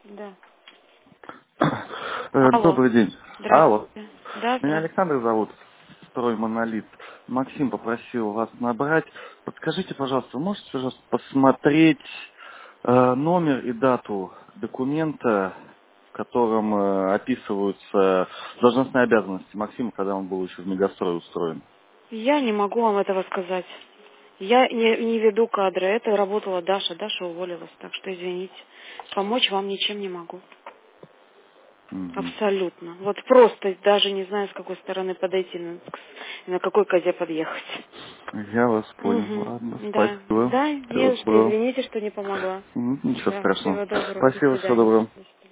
Да. Алло. Добрый день. Алло. Здравствуйте. Да, Меня здравствуйте. Александр зовут, второй монолит. Максим попросил вас набрать. Подскажите, пожалуйста, вы можете, пожалуйста, посмотреть номер и дату документа, в котором описываются должностные обязанности Максима, когда он был еще в Мегастрой устроен? Я не могу вам этого сказать. Я не веду кадры. Это работала Даша. Даша уволилась, так что извините. Помочь вам ничем не могу. Мгм. Абсолютно. Вот просто даже не знаю, с какой стороны подойти, на какой козе подъехать. Я вас понял. Угу. Ладно, Да. спасибо. Да, Всего не за что. доброго. Извините, что не помогла. Ничего Да. страшного. Всего доброго. До Спасибо, всего свидания. доброго. До свидания.